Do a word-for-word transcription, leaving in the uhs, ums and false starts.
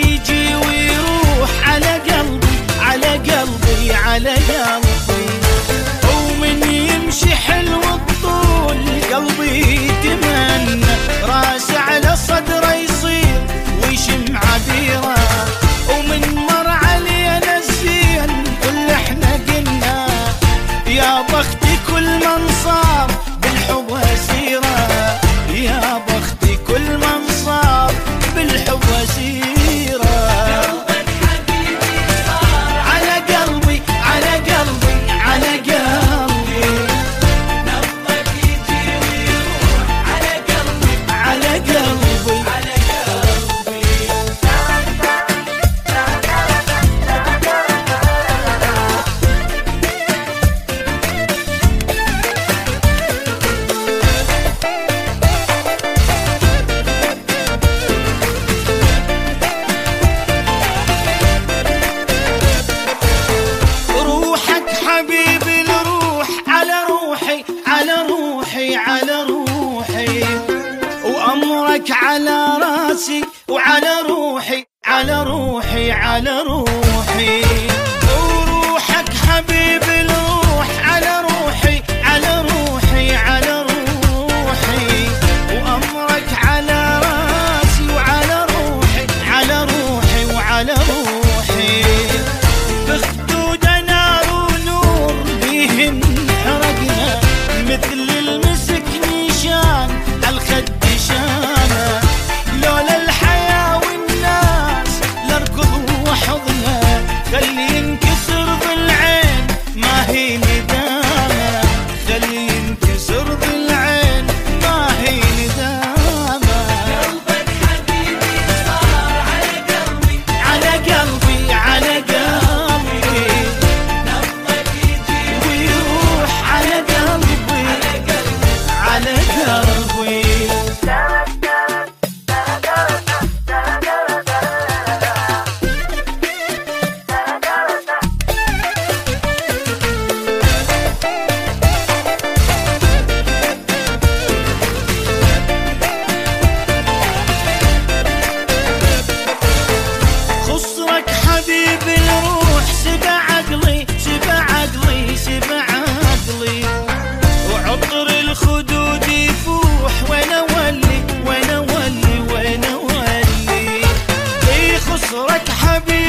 يجي ويروح على قلبي على قلبي على قلبي، ومن يمشي حلو الطول قلبي يتمنى راسه على صدره يصير ويشم عبيره، ومن مر علينا الزين كل احنا قلنا يا بختي كل من صار بالحب اسيره، يا بختي كل من صار بالحب اسيره. قلبك حبيبي صار على قلبي على قلبي على قلبي، نبضك يجي ويروح على قلبي على قلبي على قلبي. روحك حبيبي الروح على روحي على روحي على روحي، وأمرك على راسي وعلى روحي على روحي على روحي، وروحك حبيبي الروح على روحي على روحي على روحي، وأمرك على راسي وعلى روحي على روحي وعلى روحي، بخدود نار ونور بيهن حرقنا مثل المسك نيشان عالخد شانه، لولا الحياة والناس لاركض وحضنا خلي ينكسر بالعين ما هي ندامة، خلي ينكسر بالعين ما هي ندامة. قلبك حبيبي صار على قلبي على قلبي على قلبي نبضك يجي ويروح على قلبي على قلبي على قلبي. خسرك حبيبي الروح سبع عقلي سبع عقلي سبع عقلي، وعطر الخدود يفوح وانا ولي وانا ولي وانا ولي، اي خسرك حبيبي